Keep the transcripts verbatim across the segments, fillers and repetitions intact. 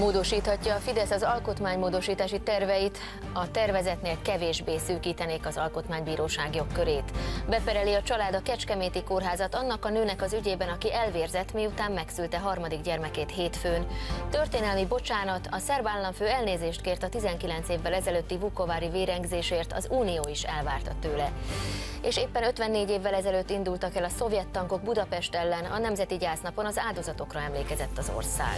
Módosíthatja a Fidesz az alkotmánymódosítási terveit, a tervezetnél kevésbé szűkítenék az alkotmánybíróság jogkörét. Bepereli a család a Kecskeméti kórházat annak a nőnek az ügyében, aki elvérzett, miután megszülte harmadik gyermekét hétfőn. Történelmi bocsánat, a szerb államfő elnézést kért a tizenkilenc évvel ezelőtti vukovári vérengzésért, az Unió is elvárta tőle. És éppen ötvennégy évvel ezelőtt indultak el a szovjet tankok Budapest ellen, a Nemzeti Gyásznapon az áldozatokra emlékezett az ország.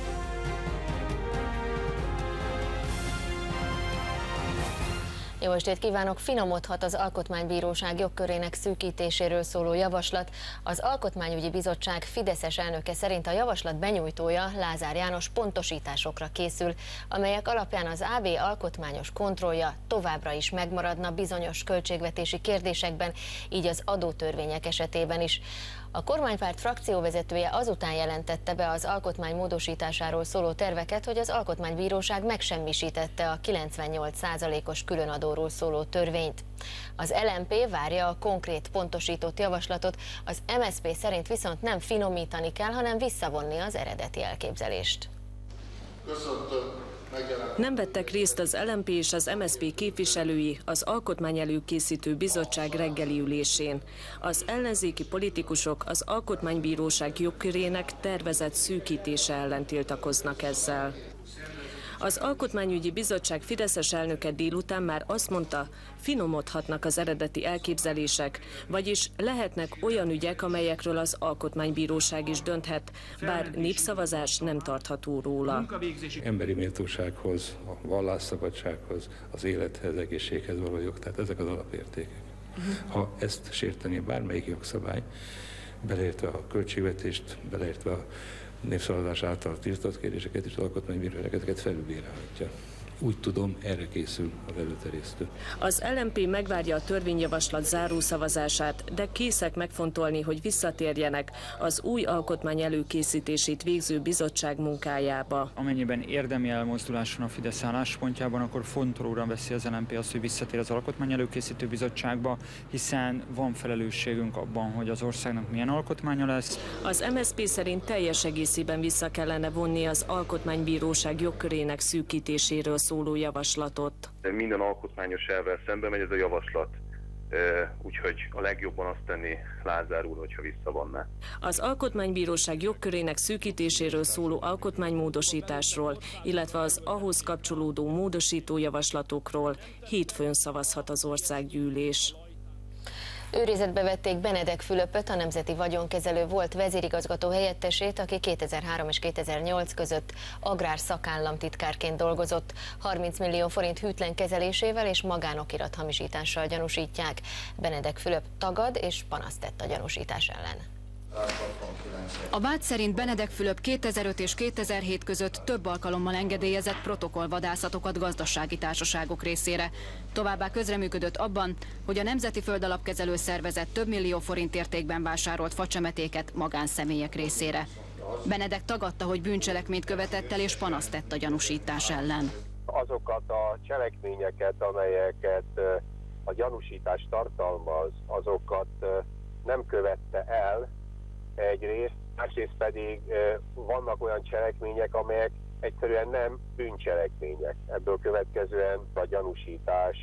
Jó estét kívánok! Finomodhat az Alkotmánybíróság jogkörének szűkítéséről szóló javaslat. Az Alkotmányügyi Bizottság fideszes elnöke szerint a javaslat benyújtója, Lázár János pontosításokra készül, amelyek alapján az á bé alkotmányos kontrollja továbbra is megmaradna bizonyos költségvetési kérdésekben, így az adótörvények esetében is. A kormánypárt frakcióvezetője azután jelentette be az alkotmány módosításáról szóló terveket, hogy az Alkotmánybíróság megsemmisítette a kilencvennyolc százalékos különadóról szóló törvényt. Az el em pé várja a konkrét pontosított javaslatot, az em es zé pé szerint viszont nem finomítani kell, hanem visszavonni az eredeti elképzelést. Köszöntöm. Nem vettek részt az el em pé és az em es zé pé képviselői az Alkotmányelőkészítő Bizottság reggeli ülésén. Az ellenzéki politikusok az Alkotmánybíróság jogkörének tervezett szűkítése ellen tiltakoznak ezzel. Az Alkotmányügyi Bizottság fideszes elnöke délután már azt mondta, finomodhatnak az eredeti elképzelések, vagyis lehetnek olyan ügyek, amelyekről az Alkotmánybíróság is dönthet, bár népszavazás nem tartható róla. Emberi méltósághoz, a vallásszabadsághoz, az élethez, egészséghez való jog, tehát ezek az alapértékek. Ha ezt sértené bármelyik jogszabály, beleértve a költségvetést, beleértve a népszavazás által tiltott kérdéseket és az alkotmánybíróság ezeket felülbírálhatja. Úgy tudom, erre készül az előterjesztő. Az el em pé megvárja a törvényjavaslat zárószavazását, de készek megfontolni, hogy visszatérjenek az új alkotmány előkészítését végző bizottság munkájába. Amennyiben érdemi elmozdulás van a Fidesz álláspontjában, akkor fontolóra veszi az el em pé azt, hogy visszatér az alkotmány előkészítő bizottságba, hiszen van felelősségünk abban, hogy az országnak milyen alkotmánya lesz. Az em es zé pé szerint teljes egészében vissza kellene vonni az Alkotmánybíróság jogkörének szűkítéséről szóló javaslatot. Minden alkotmányos elvvel szembe megy ez a javaslat, úgyhogy a legjobban azt tenni Lázár úr, hogyha visszavonná. Az Alkotmánybíróság jogkörének szűkítéséről szóló alkotmánymódosításról, illetve az ahhoz kapcsolódó módosító javaslatokról hétfőn szavazhat az országgyűlés. Őrizetbe vették Benedek Fülöpöt, a Nemzeti Vagyonkezelő volt vezérigazgató helyettesét, aki kétezer-három és kétezer-nyolc között agrár szakállamtitkárként dolgozott. harminc millió forint hűtlen kezelésével és magánokirat hamisítással gyanúsítják. Benedek Fülöp tagad és panaszt tett a gyanúsítás ellen. A vád szerint Benedek Fülöp kétezer-öt és kétezer-hét között több alkalommal engedélyezett protokollvadászatokat gazdasági társaságok részére. Továbbá közreműködött abban, hogy a Nemzeti Földalapkezelő Szervezet több millió forint értékben vásárolt facsemetéket magánszemélyek részére. Benedek tagadta, hogy bűncselekményt követett el és panaszt tett a gyanúsítás ellen. Azokat a cselekményeket, amelyeket a gyanúsítás tartalmaz, azokat nem követte el, egyrészt, másrészt pedig vannak olyan cselekmények, amelyek egyszerűen nem bűncselekmények. Ebből következően a gyanúsítás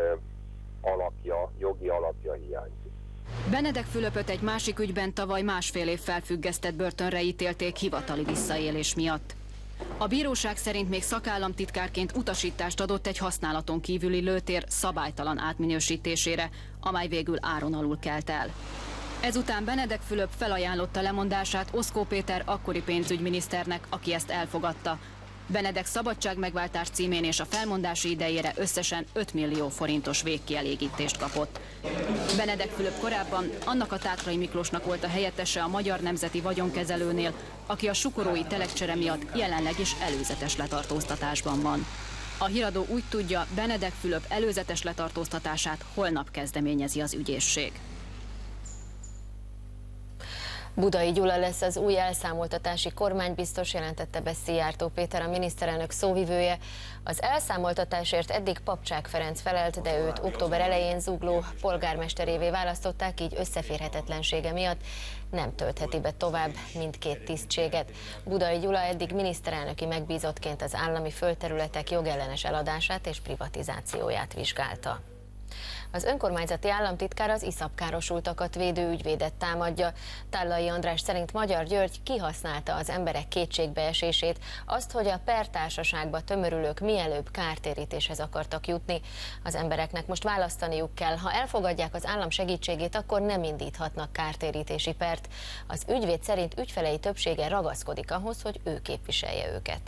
alapja, jogi alapja hiányzik. Benedek Fülöpöt egy másik ügyben tavaly másfél év felfüggesztett börtönre ítélték hivatali visszaélés miatt. A bíróság szerint még szakállamtitkárként utasítást adott egy használaton kívüli lőtér szabálytalan átminősítésére, amely végül áron alul kelt el. Ezután Benedek Fülöp felajánlotta lemondását Oszkó Péter akkori pénzügyminiszternek, aki ezt elfogadta. Benedek szabadságmegváltás címén és a felmondási idejére összesen öt millió forintos végkielégítést kapott. Benedek Fülöp korábban annak a Tátrai Miklósnak volt a helyettese a Magyar Nemzeti Vagyonkezelőnél, aki a sukorói telekcsere miatt jelenleg is előzetes letartóztatásban van. A híradó úgy tudja, Benedek Fülöp előzetes letartóztatását holnap kezdeményezi az ügyészség. Budai Gyula lesz az új elszámoltatási kormánybiztos, jelentette be Szijjártó Péter, a miniszterelnök szóvivője. Az elszámoltatásért eddig Papcsák Ferenc felelt, de őt október elején Zugló polgármesterévé választották, így összeférhetetlensége miatt nem töltheti be tovább mindkét tisztséget. Budai Gyula eddig miniszterelnöki megbízottként az állami földterületek jogellenes eladását és privatizációját vizsgálta. Az önkormányzati államtitkár az iszap károsultakat védő ügyvédet támadja. Tállai András szerint Magyar György kihasználta az emberek kétségbeesését, azt, hogy a pertársaságba tömörülők mielőbb kártérítéshez akartak jutni. Az embereknek most választaniuk kell, ha elfogadják az állam segítségét, akkor nem indíthatnak kártérítési pert. Az ügyvéd szerint ügyfelei többsége ragaszkodik ahhoz, hogy ő képviselje őket.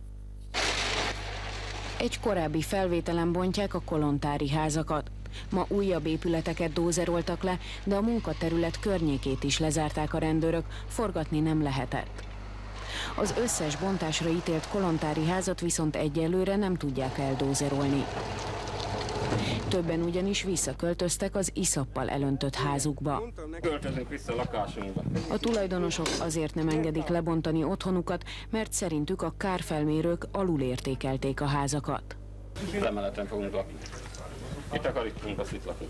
Egy korábbi felvételen bontják a kolontári házakat. Ma újabb épületeket dózeroltak le, de a munkaterület környékét is lezárták a rendőrök, forgatni nem lehetett. Az összes bontásra ítélt kolontári házat viszont egyelőre nem tudják eldózerolni. Többen ugyanis visszaköltöztek az iszappal elöntött házukba. Költözünk vissza a lakásunkba. A tulajdonosok azért nem engedik lebontani otthonukat, mert szerintük a kárfelmérők alulértékelték a házakat. Felemeleten fogunk lakni. Itt akarítunk, azt itt lakunk.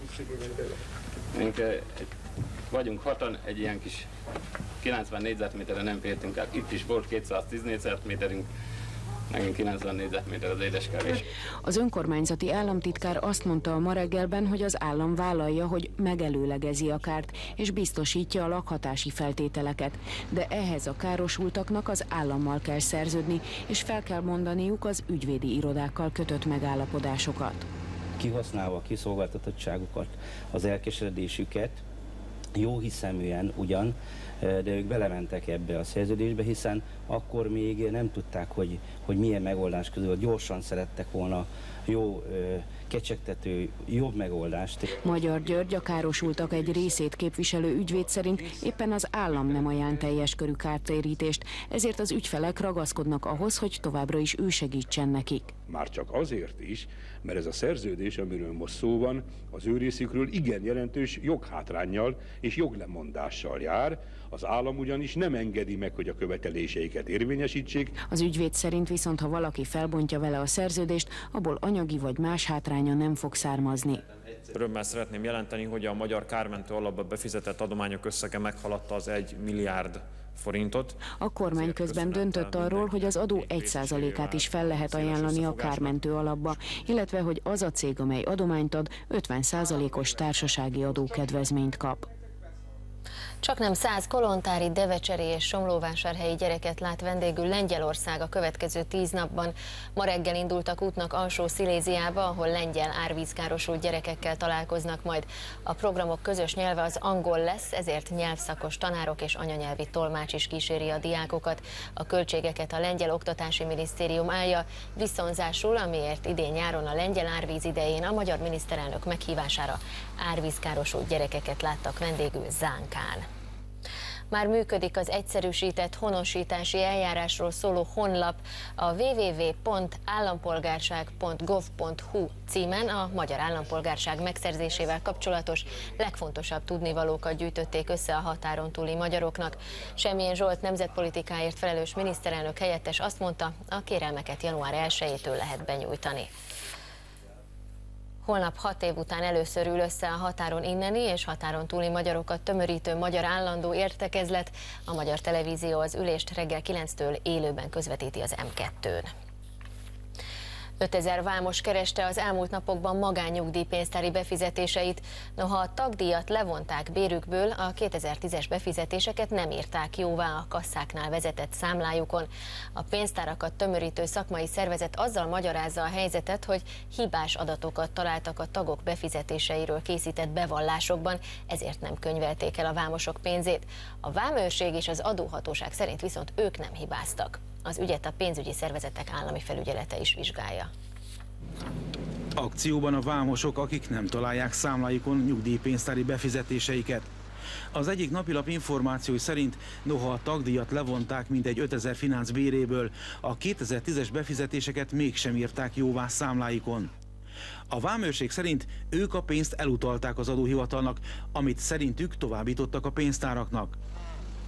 Mink, egy, vagyunk hatan, egy ilyen kis kilencven négyzetméterre nem fértünk el. Itt is volt kétszáztíz négyzetméterünk, megint kilencven négyzetméter az édeskevés. Az önkormányzati államtitkár azt mondta a Ma reggelben, hogy az állam vállalja, hogy megelőlegezi a kárt, és biztosítja a lakhatási feltételeket. De ehhez a károsultaknak az állammal kell szerződni, és fel kell mondaniuk az ügyvédi irodákkal kötött megállapodásokat. Kihasználva a kiszolgáltatottságukat, az elkeseredésüket, jó hiszeműen ugyan, de ők belementek ebbe a szerződésbe, hiszen akkor még nem tudták, hogy, hogy milyen megoldás közül gyorsan szerettek volna jó, kecsegtető, jobb megoldást. Magyar György, a károsultak egy részét képviselő ügyvéd szerint éppen az állam nem ajánl teljes körű kártérítést, ezért az ügyfelek ragaszkodnak ahhoz, hogy továbbra is ő segítsen nekik. Már csak azért is, mert ez a szerződés, amiről most szó van, az ő részükről igen jelentős joghátránnyal és joglemondással jár. Az állam ugyanis nem engedi meg, hogy a követeléseiket érvényesítsék. Az ügyvéd szerint viszont, ha valaki felbontja vele a szerződést, abból anyagi vagy más hátránya nem fog származni. Örömmel szeretném jelenteni, hogy a Magyar Kármentő Alapba befizetett adományok összege meghaladta az egy milliárd forintot. A kormány közben döntött arról, hogy az adó egy százalékát is fel lehet ajánlani a kármentő alapba, illetve hogy az a cég, amely adományt ad, ötven százalékos társasági adókedvezményt kap. Csaknem száz kolontári, devecseri és somlóvásárhelyi gyereket lát vendégül Lengyelország a következő tíz napban. Ma reggel indultak útnak Alsó-Sziléziába, ahol lengyel árvízkárosult gyerekekkel találkoznak majd. A programok közös nyelve az angol lesz, ezért nyelvszakos tanárok és anyanyelvi tolmács is kíséri a diákokat. A költségeket a lengyel oktatási minisztérium állja, viszonzásul, amiért idén nyáron a lengyel árvíz idején a magyar miniszterelnök meghívására árvízkárosult gyerekeket láttak vendégül Zánkán. Már működik az egyszerűsített honosítási eljárásról szóló honlap. A double-u double-u double-u pont állampolgárság pont gov pont hu címen a magyar állampolgárság megszerzésével kapcsolatos legfontosabb tudnivalókat gyűjtötték össze a határon túli magyaroknak. Semmilyen Zsolt nemzetpolitikáért felelős miniszterelnök helyettes azt mondta, a kérelmeket január elsejétől lehet benyújtani. Holnap hat év után először ül össze a határon inneni és határon túli magyarokat tömörítő magyar állandó értekezlet. A Magyar Televízió az ülést reggel kilenctől élőben közvetíti az M kettőn. ötezer vámos kereste az elmúlt napokban magánnyugdíjpénztári befizetéseit, noha a tagdíjat levonták bérükből, a kétezer-tízes befizetéseket nem írták jóvá a kasszáknál vezetett számlájukon. A pénztárakat tömörítő szakmai szervezet azzal magyarázza a helyzetet, hogy hibás adatokat találtak a tagok befizetéseiről készített bevallásokban, ezért nem könyvelték el a vámosok pénzét. A vámőrség és az adóhatóság szerint viszont ők nem hibáztak. Az ügyet a pénzügyi szervezetek állami felügyelete is vizsgálja. Akcióban a vámosok, akik nem találják számláikon nyugdíjpénztári befizetéseiket. Az egyik napilap információi szerint, noha a tagdíjat levonták mintegy ötezer finánc béréből, a kétezer-tízes befizetéseket mégsem írták jóvá számláikon. A vámőrség szerint ők a pénzt elutalták az adóhivatalnak, amit szerintük továbbítottak a pénztáraknak.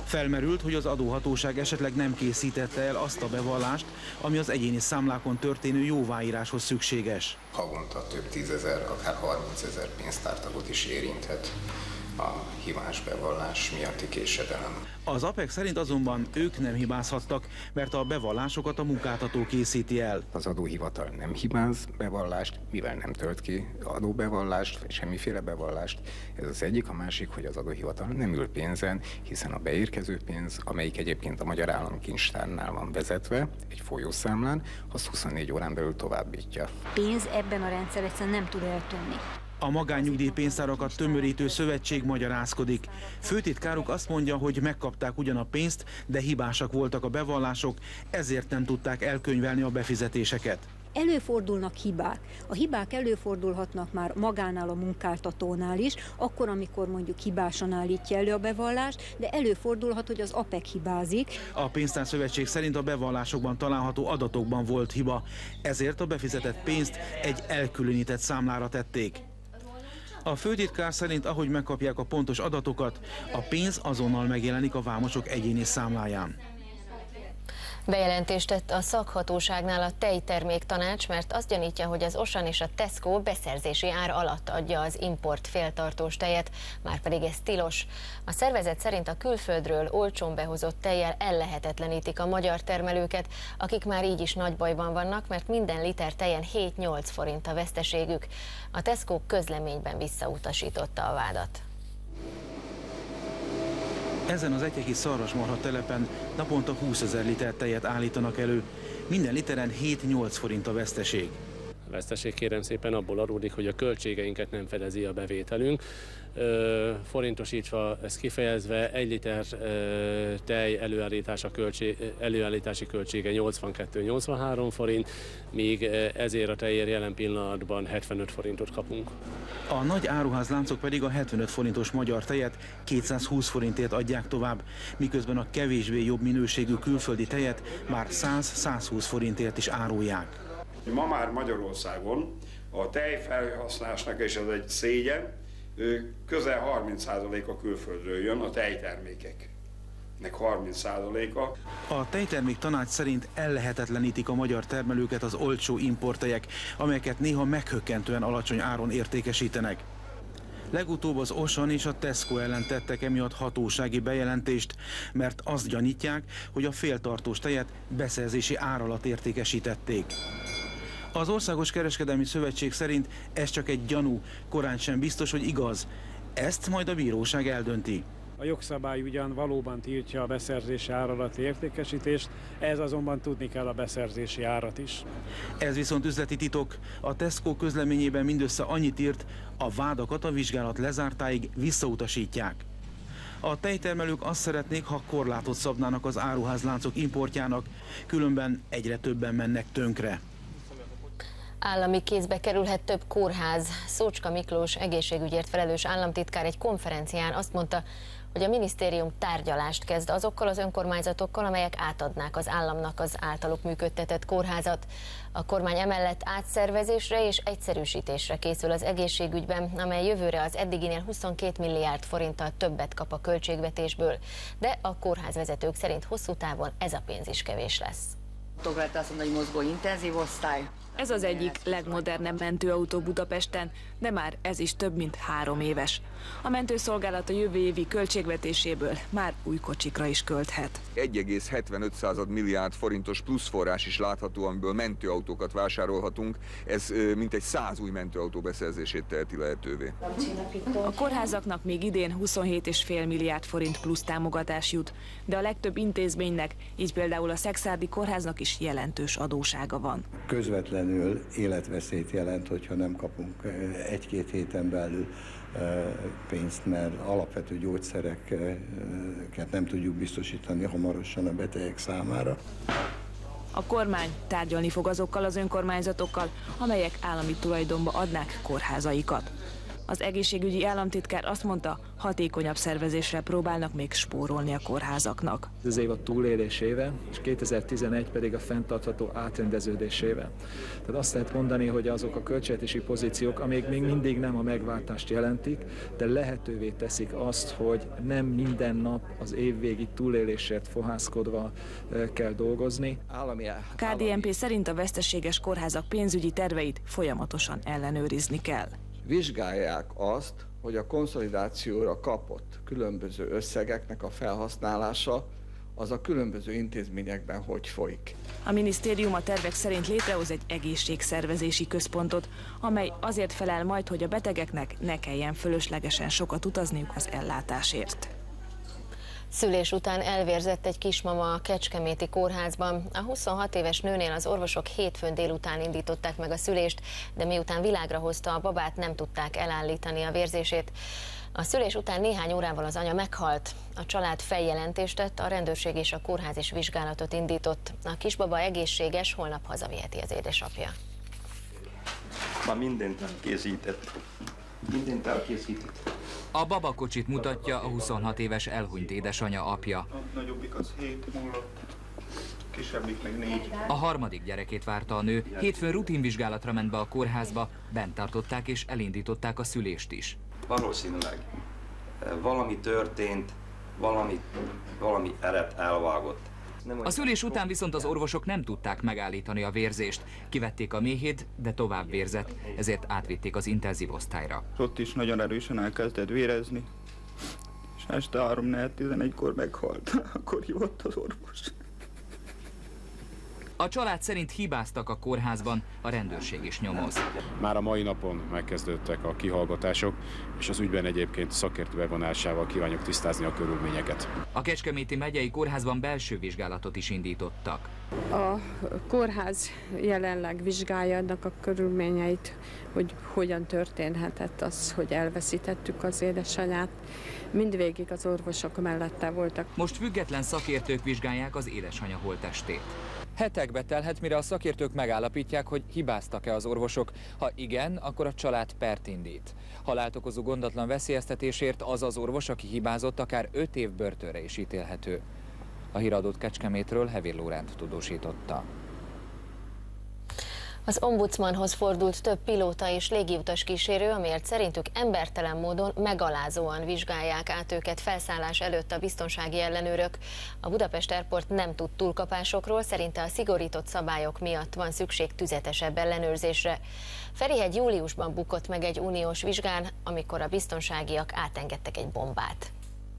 Felmerült, hogy az adóhatóság esetleg nem készítette el azt a bevallást, ami az egyéni számlákon történő jóváíráshoz szükséges. Havonta több tízezer, akár harmincezer pénztártagot is érinthet a hibás bevallás miatti késedelem. Az APEC szerint azonban ők nem hibázhattak, mert a bevallásokat a munkáltató készíti el. Az adóhivatal nem hibáz bevallást, mivel nem tölt ki adóbevallást, vagy semmiféle bevallást. Ez az egyik, a másik, hogy az adóhivatal nem ül pénzen, hiszen a beérkező pénz, amelyik egyébként a Magyar Államkincstárnál van vezetve, egy folyószámlán, az huszonnégy órán belül továbbítja. Pénz ebben a rendszer egyszerűen nem tud eltűnni. A magánnyugdíjpénztárakat tömörítő szövetség magyarázkodik. Főtitkáruk azt mondja, hogy megkapták ugyan a pénzt, de hibásak voltak a bevallások, ezért nem tudták elkönyvelni a befizetéseket. Előfordulnak hibák. A hibák előfordulhatnak már magánál, a munkáltatónál is, akkor, amikor mondjuk hibásan állítja elő a bevallást, de előfordulhat, hogy az APEC hibázik. A pénztárszövetség szerint a bevallásokban található adatokban volt hiba, ezért a befizetett pénzt egy elkülönített számlára tették. A főtitkár szerint, ahogy megkapják a pontos adatokat, a pénz azonnal megjelenik a vámosok egyéni számláján. Bejelentést tett a szakhatóságnál a tejterméktanács, mert azt gyanítja, hogy az Auchan és a Tesco beszerzési ár alatt adja az import féltartós tejet, márpedig ez tilos. A szervezet szerint a külföldről olcsón behozott tejjel ellehetetlenítik a magyar termelőket, akik már így is nagy bajban vannak, mert minden liter tejen hét-nyolc forint a veszteségük. A Tesco közleményben visszautasította a vádat. Ezen az egyeki szarvasmarha telepen naponta húszezer liter tejet állítanak elő. Minden literen hét-nyolc forint a veszteség. A veszteség kérem szépen abból adódik, hogy a költségeinket nem fedezi a bevételünk. Forintosítva ezt kifejezve, egy liter tej előállítása költség, előállítási költsége nyolcvankettő-nyolcvanhárom forint, míg ezért a tejért jelen pillanatban hetvenöt forintot kapunk. A nagy áruházláncok pedig a hetvenöt forintos magyar tejet kétszázhúsz forintért adják tovább, miközben a kevésbé jobb minőségű külföldi tejet már száz-százhúsz forintért is árulják. Ma már Magyarországon a tejfelhasználásnak, és ez egy szégyen, közel harminc százaléka külföldről jön, a tejtermékeknek harminc százaléka. A tejtermék tanács szerint ellehetetlenítik a magyar termelőket az olcsó importtejek, amelyeket néha meghökkentően alacsony áron értékesítenek. Legutóbb az Auchan és a Tesco ellen tettek emiatt hatósági bejelentést, mert azt gyanítják, hogy a féltartós tejet beszerzési ár alatt értékesítették. Az Országos Kereskedelmi Szövetség szerint ez csak egy gyanú, korán sem biztos, hogy igaz. Ezt majd a bíróság eldönti. A jogszabály ugyan valóban tiltja a beszerzési ár alatti értékesítést, ez azonban tudni kell a beszerzési árat is. Ez viszont üzleti titok. A Tesco közleményében mindössze annyit írt, a vádakat a vizsgálat lezártáig visszautasítják. A tejtermelők azt szeretnék, ha korlátot szabnának az áruházláncok importjának, különben egyre többen mennek tönkre. Állami kézbe kerülhet több kórház. Szócska Miklós egészségügyért felelős államtitkár egy konferencián azt mondta, hogy a minisztérium tárgyalást kezd azokkal az önkormányzatokkal, amelyek átadnák az államnak az általuk működtetett kórházat. A kormány emellett átszervezésre és egyszerűsítésre készül az egészségügyben, amely jövőre az eddiginél huszonkét milliárd forinttal többet kap a költségvetésből, de a kórházvezetők szerint hosszú távon ez a pénz is kevés lesz. Lehet azt mondani, hogy mozgó intenzív osztály. Ez az egyik legmodernebb mentőautó Budapesten, de már ez is több mint három éves. A mentőszolgálat a jövő évi költségvetéséből már új kocsikra is költhet. egy egész hetvenöt milliárd forintos pluszforrás is látható, amiből mentőautókat vásárolhatunk. Ez mintegy száz új mentőautó beszerzését teheti lehetővé. A kórházaknak még idén huszonhét egész öt milliárd forint plusz támogatás jut, de a legtöbb intézménynek, így például a Szekszárdi kórháznak is jelentős adósága van. Közvetlenül életveszélyt jelent, hogyha nem kapunk egy-két héten belül pénzt, mert alapvető gyógyszereket nem tudjuk biztosítani hamarosan a betegek számára. A kormány tárgyalni fog azokkal az önkormányzatokkal, amelyek állami tulajdonba adnák kórházaikat. Az egészségügyi államtitkár azt mondta, hatékonyabb szervezésre próbálnak még spórolni a kórházaknak. Ez év a túlélés éve, és kétezer-tizenegy pedig a fenntartható átrendeződés éve. Tehát azt lehet mondani, hogy azok a költségvetési pozíciók, amik még mindig nem a megváltást jelentik, de lehetővé teszik azt, hogy nem minden nap az évvégi túlélésért fohászkodva kell dolgozni. ká dé en pé szerint a veszteséges kórházak pénzügyi terveit folyamatosan ellenőrizni kell. Vizsgálják azt, hogy a konszolidációra kapott különböző összegeknek a felhasználása az a különböző intézményekben hogy folyik. A minisztérium a tervek szerint létrehoz egy egészségszervezési központot, amely azért felel majd, hogy a betegeknek ne kelljen fölöslegesen sokat utazniuk az ellátásért. Szülés után elvérzett egy kismama a Kecskeméti kórházban. A huszonhat éves nőnél az orvosok hétfőn délután indították meg a szülést, de miután világra hozta a babát, nem tudták elállítani a vérzését. A szülés után néhány órával az anya meghalt. A család feljelentést tett, a rendőrség és a kórház is vizsgálatot indított. A kisbaba egészséges, holnap hazaviheti az édesapja. Ma mindent elkészített. Mindent elkészített. A babakocsit mutatja a huszonhat éves elhunyt édesanyja apja. A nagyobbik az hét múlott, kisebbik meg négy. A harmadik gyerekét várta a nő, hétfőn rutinvizsgálatra ment be a kórházba, bent tartották és elindították a szülést is. Valószínűleg valami történt, valami, valami eret elvágott. A szülés után viszont az orvosok nem tudták megállítani a vérzést. Kivették a méhét, de tovább vérzett, ezért átvitték az intenzív osztályra. Ott is nagyon erősen elkezdett vérezni, és este három negyven tizenegykor meghalt. Akkor hívott az orvos. A család szerint hibáztak a kórházban, a rendőrség is nyomoz. Már a mai napon megkezdődtek a kihallgatások, és az ügyben egyébként szakértő bevonásával kívánjuk tisztázni a körülményeket. A Kecskeméti megyei kórházban belső vizsgálatot is indítottak. A kórház jelenleg vizsgálja annak a körülményeit, hogy hogyan történhetett az, hogy elveszítettük az édesanyát. Mindvégig az orvosok mellette voltak. Most független szakértők vizsgálják az édesanyja holttestét. Hetekbe telhet, mire a szakértők megállapítják, hogy hibáztak-e az orvosok. Ha igen, akkor a család pert indít. Halált okozó gondatlan veszélyeztetésért az az orvos, aki hibázott, akár öt év börtönre is ítélhető. A híradót Kecskemétről Hevér Lóránt tudósította. Az ombudsmanhoz fordult több pilóta és légiutas kísérő, amiért szerintük embertelen módon megalázóan vizsgálják át őket felszállás előtt a biztonsági ellenőrök. A Budapest Airport nem tud túlkapásokról, szerinte a szigorított szabályok miatt van szükség tüzetesebb ellenőrzésre. Ferihegy júliusban bukott meg egy uniós vizsgán, amikor a biztonságiak átengedtek egy bombát.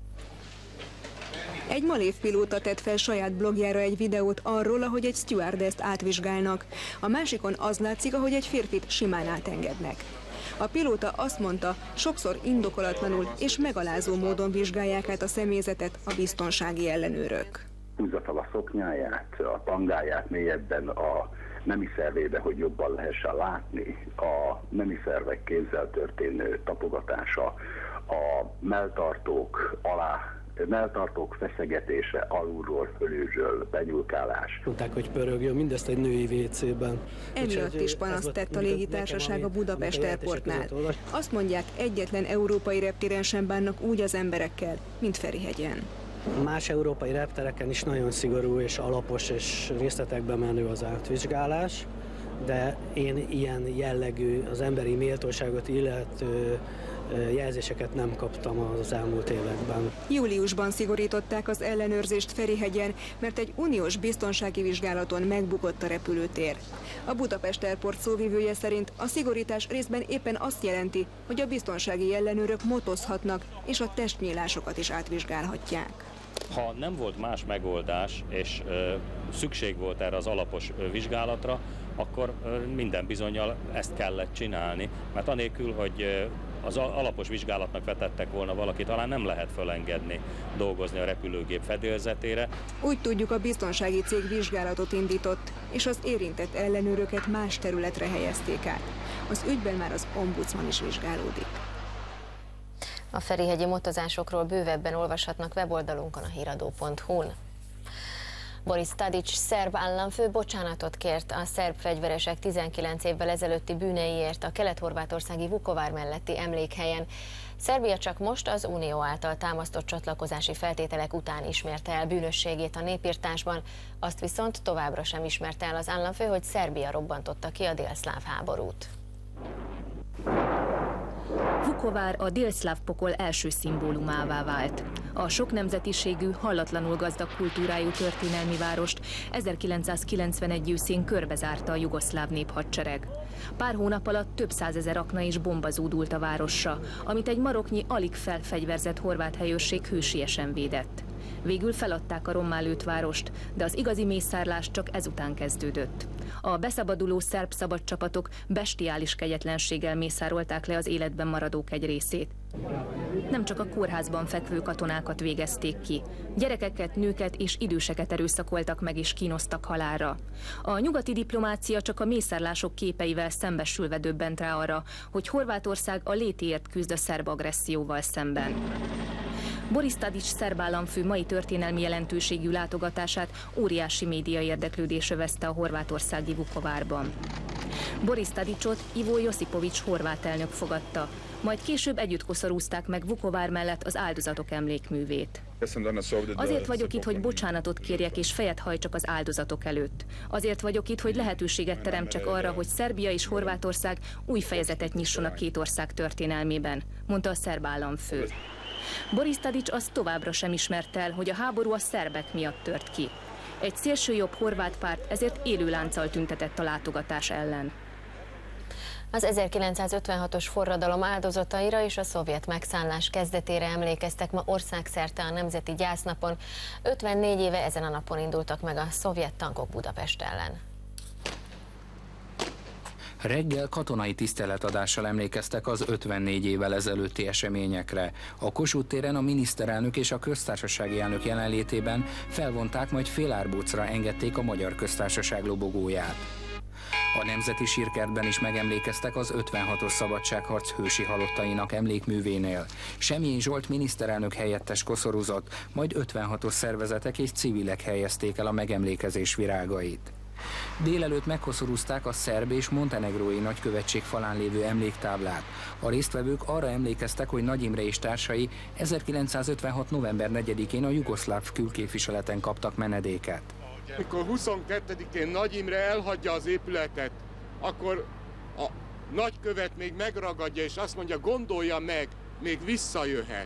Egy malév pilóta tett fel saját blogjára egy videót arról, ahogy egy stewardesst átvizsgálnak. A másikon az látszik, ahogy egy férfit simán átengednek. A pilóta azt mondta, sokszor indokolatlanul és megalázó módon vizsgálják át a személyzetet a biztonsági ellenőrök. Húzza fel a szoknyáját, a tangáját mélyebben a nemi szervébe, hogy jobban lehessen látni, a nemi szervek kézzel történő tapogatása, a melltartók alá melltartók feszegetése, alulról, fölülről, benyúlkálás. Mondták, hogy pörögjön, mindezt egy női vécében. Emiatt is panaszt tett a légitársaság a Budapest Airportnál. Azt mondják, egyetlen európai reptéren sem bánnak úgy az emberekkel, mint Ferihegyen. Más európai reptereken is nagyon szigorú és alapos és részletekbe menő az átvizsgálás, de én ilyen jellegű, az emberi méltóságot illető jelzéseket nem kaptam az elmúlt években. Júliusban szigorították az ellenőrzést Ferihegyen, mert egy uniós biztonsági vizsgálaton megbukott a repülőtér. A Budapest Airport szóvivője szerint a szigorítás részben éppen azt jelenti, hogy a biztonsági ellenőrök motozhatnak, és a testnyílásokat is átvizsgálhatják. Ha nem volt más megoldás, és ö, szükség volt erre az alapos ö, vizsgálatra, akkor ö, minden bizonnyal ezt kellett csinálni, mert anélkül, hogy ö, az alapos vizsgálatnak vetettek volna valakit, talán nem lehet fölengedni dolgozni a repülőgép fedélzetére. Úgy tudjuk, a biztonsági cég vizsgálatot indított, és az érintett ellenőröket más területre helyezték át. Az ügyben már az ombudsman is vizsgálódik. A ferihegyi motozásokról bővebben olvashatnak weboldalunkon, a híradó pont hu-n. Boris Tadić szerb államfő bocsánatot kért a szerb fegyveresek tizenkilenc évvel ezelőtti bűneiért a kelet-horvátországi Vukovár melletti emlékhelyen. Szerbia csak most az Unió által támasztott csatlakozási feltételek után ismerte el bűnösségét a népirtásban, azt viszont továbbra sem ismerte el az államfő, hogy Szerbia robbantotta ki a délszláv háborút. Vukovár a délszláv pokol első szimbólumává vált. A sok nemzetiségű, hallatlanul gazdag kultúrájú történelmi várost ezerkilencszázkilencvenegy őszén körbezárta a jugoszláv néphadsereg. Pár hónap alatt több százezer akna és bomba zúdult a városra, amit egy maroknyi, alig felfegyverzett horvát helyőrség hősiesen védett. Végül feladták a rommá lőtt várost, de az igazi mészárlás csak ezután kezdődött. A beszabaduló szerb szabadcsapatok bestiális kegyetlenséggel mészárolták le az életben maradók egy részét. Nem csak a kórházban fekvő katonákat végezték ki. Gyerekeket, nőket és időseket erőszakoltak meg és kínoztak halálra. A nyugati diplomácia csak a mészárlások képeivel szembesülve döbbent rá arra, hogy Horvátország a létéért küzd a szerb agresszióval szemben. Boris Tadić szerb államfő mai történelmi jelentőségű látogatását óriási média érdeklődés övezte a horvátországi Vukovárban. Boris Tadićot Ivo Josipović horvát elnök fogadta, majd később együtt koszorúzták meg Vukovár mellett az áldozatok emlékművét. Azért vagyok itt, hogy bocsánatot kérjek és fejet hajtsak az áldozatok előtt. Azért vagyok itt, hogy lehetőséget teremtsek arra, hogy Szerbia és Horvátország új fejezetet nyisson a két ország történelmében, mondta a szerb államfő. Boris Tadić azt továbbra sem ismerte el, hogy a háború a szerbek miatt tört ki. Egy szélsőjobb horvát párt ezért élő lánccal tüntetett a látogatás ellen. Az ezerkilencszázötvenhatos forradalom áldozataira és a szovjet megszállás kezdetére emlékeztek ma országszerte a Nemzeti Gyásznapon. ötvennégy éve ezen a napon indultak meg a szovjet tankok Budapest ellen. Reggel katonai tiszteletadással emlékeztek az ötvennégy évvel ezelőtti eseményekre. A Kossuth téren a miniszterelnök és a köztársasági elnök jelenlétében felvonták, majd félárbócra engedték a Magyar Köztársaság lobogóját. A Nemzeti Sírkertben is megemlékeztek az ötvenhatos szabadságharc hősi halottainak emlékművénél. Semjén Zsolt miniszterelnök helyettes koszorúzott, majd ötvenhatos szervezetek és civilek helyezték el a megemlékezés virágait. Délelőtt megkoszorúzták a szerb és montenegrói nagykövetség falán lévő emléktáblát. A résztvevők arra emlékeztek, hogy Nagy Imre és társai ezerkilencszázötvenhat november negyedikén a jugoszláv külképviseleten kaptak menedéket. Mikor huszonkettedikén Nagy Imre elhagyja az épületet, akkor a nagykövet még megragadja és azt mondja, gondolja meg, még visszajöhet.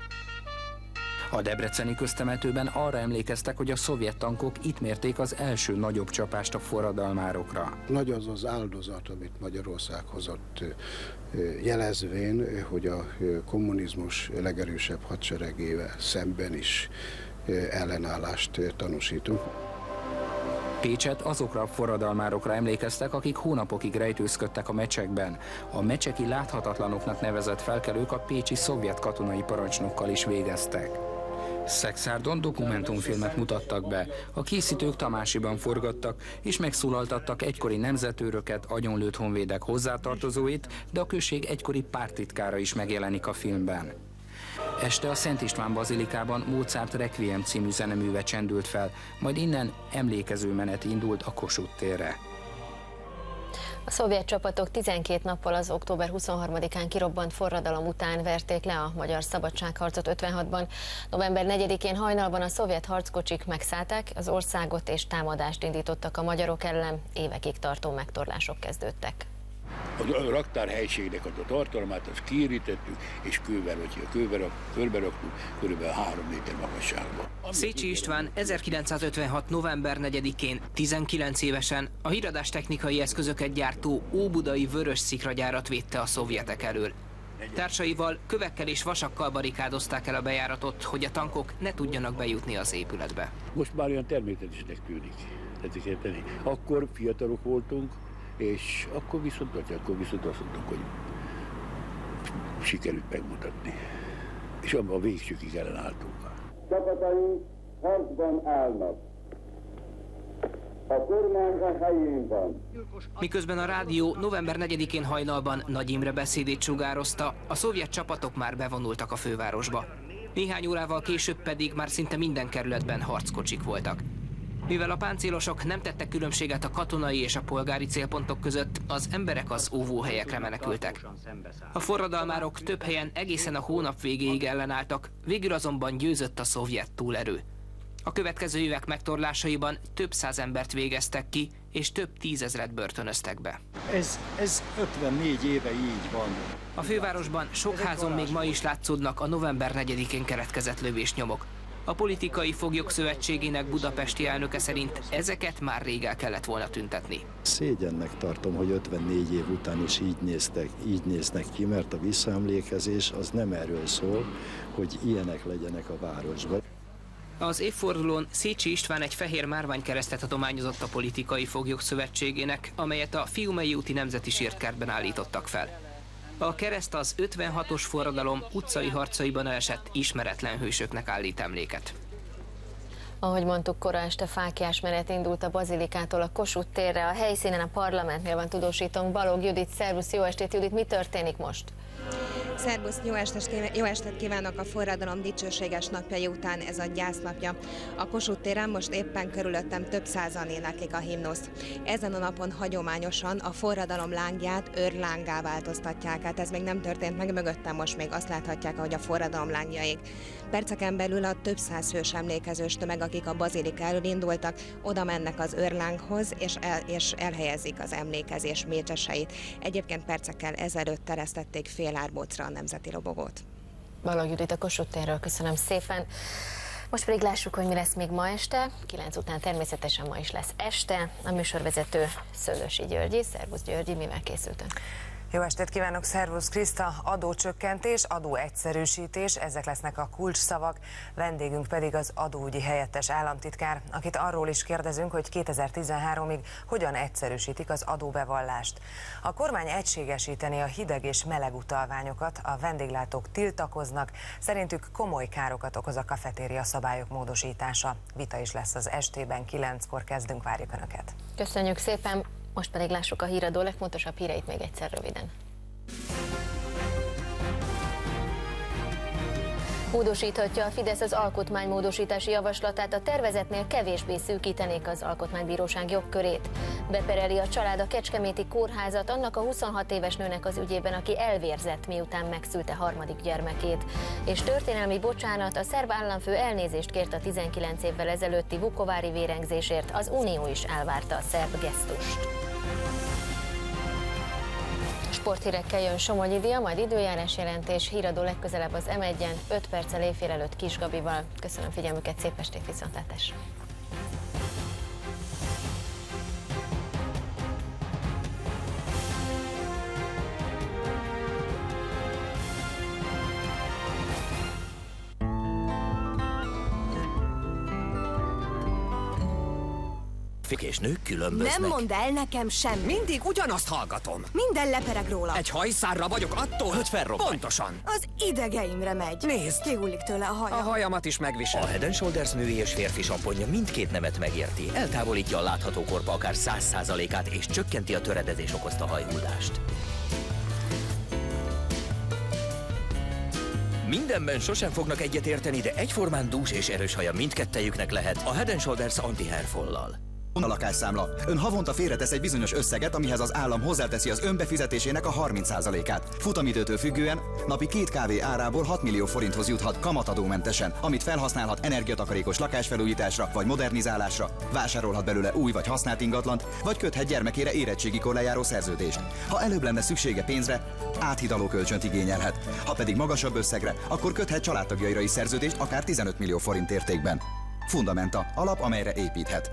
A debreceni köztemetőben arra emlékeztek, hogy a szovjet tankok itt mérték az első nagyobb csapást a forradalmárokra. Nagy az az áldozat, amit Magyarország hozott, jelezvén, hogy a kommunizmus legerősebb hadseregével szemben is ellenállást tanúsítunk. Pécset azokra a forradalmárokra emlékeztek, akik hónapokig rejtőzködtek a mecsekben. A mecseki láthatatlanoknak nevezett felkelők a pécsi szovjet katonai parancsnokkal is végeztek. Szexárdon dokumentumfilmet mutattak be. A készítők Tamásiban forgattak, és megszólaltattak egykori nemzetőröket, agyonlőtt honvédek hozzátartozóit, de a község egykori párttitkára is megjelenik a filmben. Este a Szent István bazilikában Mozart Requiem című zeneműve csendült fel, majd innen emlékezőmenet indult a Kossuth térre. A szovjet csapatok tizenkét nappal az október huszonharmadikán kirobbant forradalom után verték le a magyar szabadságharcot ötvenhatban. november negyedikén hajnalban a szovjet harckocsik megszállták az országot és támadást indítottak a magyarok ellen, évekig tartó megtorlások kezdődtek. A raktárhelyiségnek a tartalmát azt kiírítettük, és kővel, vagy kővel, körbe raktuk, körülbelül három méter magasságban. Szécsi István ezerkilencszázötvenhat november negyedikén tizenkilenc évesen a híradástechnikai eszközöket gyártó óbudai Vörös szikragyárat védte a szovjetek elől. Társaival kövekkel és vasakkal barikádozták el a bejáratot, hogy a tankok ne tudjanak bejutni az épületbe. Most már olyan természetesnek tűnik. Akkor fiatalok voltunk, és akkor viszont, akkor viszont azt mondtuk, hogy sikerült megmutatni. És a végsőkig ellenálltunk. Csapataink harcban állnak. A kormány a helyén van. Miközben a rádió november negyedikén hajnalban Nagy Imre beszédét sugározta, a szovjet csapatok már bevonultak a fővárosba. Néhány órával később pedig már szinte minden kerületben harckocsik voltak. Mivel a páncélosok nem tettek különbséget a katonai és a polgári célpontok között, az emberek az óvóhelyekre menekültek. A forradalmárok több helyen egészen a hónap végéig ellenálltak, végül azonban győzött a szovjet túlerő. A következő évek megtorlásaiban több száz embert végeztek ki, és több tízezret börtönöztek be. Ez, ez ötvennégy éve így van. A fővárosban sok házon még ma is látszódnak a november negyedikén keletkezett lövésnyomok. A Politikai Foglyok Szövetségének budapesti elnöke szerint ezeket már rég el kellett volna tüntetni. Szégyennek tartom, hogy ötvennégy év után is így néztek, így néznek ki, mert a visszaemlékezés az nem erről szól, hogy ilyenek legyenek a városban. Az évfordulón Szécsi István egy fehér márványkeresztet adományozott a Politikai Foglyok Szövetségének, amelyet a Fiumei úti Nemzeti Sírtkertben állítottak fel. A kereszt az ötvenhatos forradalom utcai harcaiban elesett ismeretlen hősöknek állít emléket. Ahogy mondtuk, kora este fáklyás menet indult a Bazilikától a Kossuth térre. A helyszínen a parlamentnél van tudósítónk Balogh Judit. Szervusz, jó estét, Judit, mi történik most? Szerbusz, jó estét, jó estét kívánok! A forradalom dicsőséges napjai után ez a gyásznapja. A Kossuth téren most éppen körülöttem több százan éneklik a himnuszt. Ezen a napon hagyományosan a forradalom lángját őrlángá változtatják. Hát ez még nem történt meg, mögöttem most még azt láthatják, ahogy a forradalom lángja ég. Perceken belül a több száz hős emlékezős tömeg, akik a bazilika elől indultak, oda mennek az őrlánghoz, és, el, és elhelyezik az emlékezés mécseseit. Egyébként percekkel ezelőtt teresztették fél árbócra a nemzeti lobogót. Balogh Judit a Kossuth térről, köszönöm szépen. Most pedig lássuk, hogy mi lesz még ma este. kilenc után természetesen ma is lesz este. A műsorvezető Szőlősi Györgyi. Szervusz Györgyi, mivel készültünk? Jó estét kívánok, szervusz Kriszta! Adócsökkentés, adóegyszerűsítés, ezek lesznek a kulcsszavak. Vendégünk pedig az adóügyi helyettes államtitkár, akit arról is kérdezünk, hogy kétezer-tizenháromig hogyan egyszerűsítik az adóbevallást. A kormány egységesíteni a hideg és meleg utalványokat, a vendéglátók tiltakoznak, szerintük komoly károkat okoz a kafetéria szabályok módosítása. Vita is lesz az estében, kilenckor kezdünk, várjuk Önöket. Köszönjük szépen! Most pedig lássuk a híradó legfontosabb híreit még egyszer röviden. Módosíthatja a Fidesz az alkotmánymódosítási javaslatát, a tervezetnél kevésbé szűkítenék az alkotmánybíróság jogkörét. Bepereli a család a kecskeméti kórházat annak a huszonhat éves nőnek az ügyében, aki elvérzett, miután megszülte harmadik gyermekét. És történelmi bocsánat, a szerb államfő elnézést kért a tizenkilenc évvel ezelőtti vukovári vérengzésért, az Unió is elvárta a szerb gesztust. Sporthírekkel jön Somogyi Dia, majd időjárás jelentés, híradó legközelebb az em egyen, öt perccel éjfél előtt Kis Gabival. Köszönöm figyelmüket, szép estét, viszontlátásra! Férfiak és nők különböznek. Nem mondd el nekem semmi. Mindig ugyanazt hallgatom. Minden lepereg róla. Egy hajszárra vagyok attól, hogy felrobbanj. Pontosan. Az idegeimre megy. Nézd. Kihullik tőle a haja. A hajamat is megvisel. A Head and Shoulders női és férfi samponja mindkét nemet megérti. Eltávolítja a látható korpa akár száz százalékát és csökkenti a töredezés okozta hajhullást. Mindenben sosem fognak egyet érteni, de egyformán dús és erős haja mindkettejüknek lehet a Head and Shoulders anti-hairfall-lal. A lakásszámla. Ön havonta félretesz egy bizonyos összeget, amihez az állam hozzáteszi az önbefizetésének a harminc százalékát. Futamidőtől függően napi két kávé árából hat millió forinthoz juthat kamatadómentesen, amit felhasználhat energiatakarékos lakásfelújításra vagy modernizálásra, vásárolhat belőle új vagy használt ingatlant, vagy köthet gyermekére érettségikor lejáró szerződést. Ha előbb lenne szüksége pénzre, áthidaló kölcsönt igényelhet. Ha pedig magasabb összegre, akkor köthet családtagjaira is szerződést akár tizenöt millió forint értékben. Fundamenta, alap, amelyre építhet.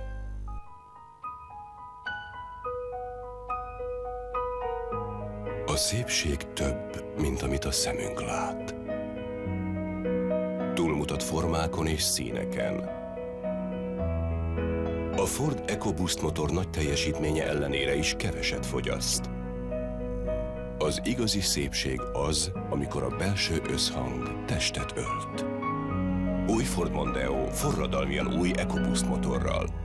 A szépség több, mint amit a szemünk lát. Túlmutat formákon és színeken. A Ford EcoBoost motor nagy teljesítménye ellenére is keveset fogyaszt. Az igazi szépség az, amikor a belső összhang testet ölt. Új Ford Mondeo forradalmian új EcoBoost motorral.